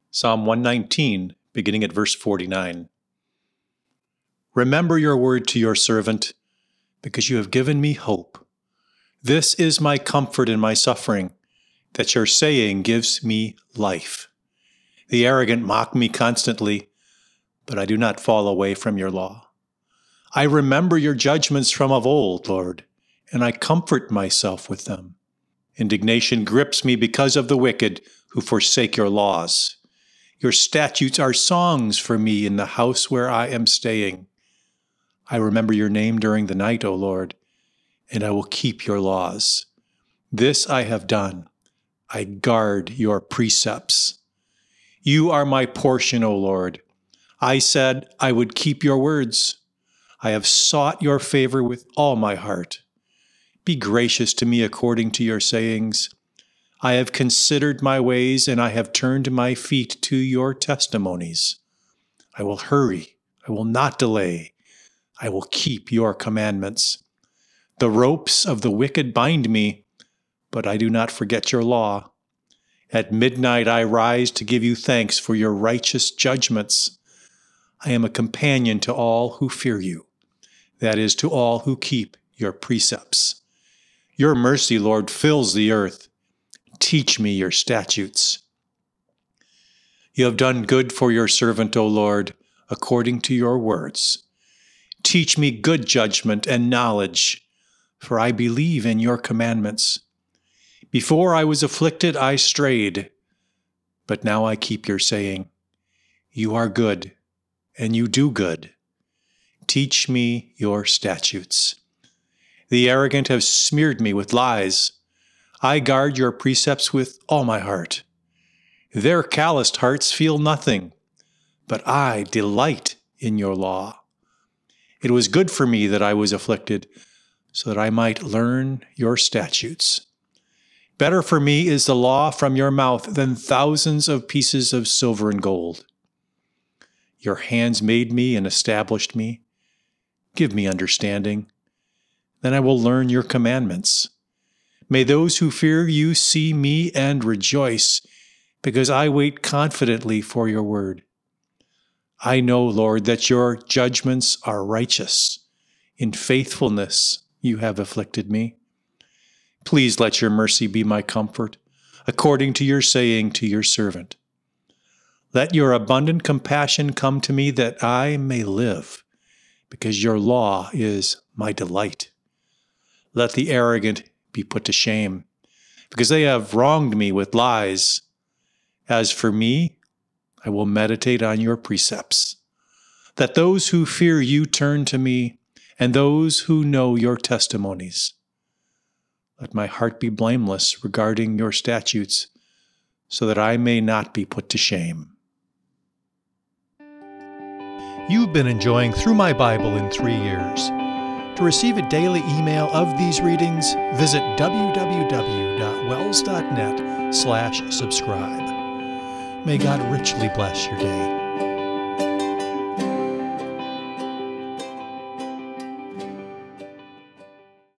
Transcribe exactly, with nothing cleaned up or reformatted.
Psalm one nineteen, beginning at verse forty-nine. Remember your word to your servant, because you have given me hope. This is my comfort in my suffering, that your saying gives me life. The arrogant mock me constantly, but I do not fall away from your law. I remember your judgments from of old, Lord, and I comfort myself with them. Indignation grips me because of the wicked who forsake your laws. Your statutes are songs for me in the house where I am staying. I remember your name during the night, O Lord, and I will keep your laws. This I have done. I guard your precepts. You are my portion, O Lord. I said I would keep your words. I have sought your favor with all my heart. Be gracious to me according to your sayings. I have considered my ways, and I have turned my feet to your testimonies. I will hurry. I will not delay. I will keep your commandments. The ropes of the wicked bind me, but I do not forget your law. At midnight I rise to give you thanks for your righteous judgments. I am a companion to all who fear you, that is, to all who keep your precepts. Your mercy, Lord, fills the earth. Teach me your statutes. You have done good for your servant, O Lord, according to your words. Teach me good judgment and knowledge, for I believe in your commandments. Before I was afflicted, I strayed, but now I keep your saying. You are good, and you do good. Teach me your statutes. The arrogant have smeared me with lies. I guard your precepts with all my heart. Their calloused hearts feel nothing, but I delight in your law. It was good for me that I was afflicted, so that I might learn your statutes. Better for me is the law from your mouth than thousands of pieces of silver and gold. Your hands made me and established me. Give me understanding. Then I will learn your commandments. May those who fear you see me and rejoice, because I wait confidently for your word. I know, Lord, that your judgments are righteous. In faithfulness you have afflicted me. Please let your mercy be my comfort, according to your saying to your servant. Let your abundant compassion come to me that I may live, because your law is my delight. Let the arrogant be put to shame, because they have wronged me with lies. As for me, I will meditate on your precepts, that those who fear you turn to me, and those who know your testimonies. Let my heart be blameless regarding your statutes, so that I may not be put to shame. You've been enjoying Through My Bible in Three Years. To receive a daily email of these readings, visit w w w dot wells dot net slash subscribe. May God richly bless your day.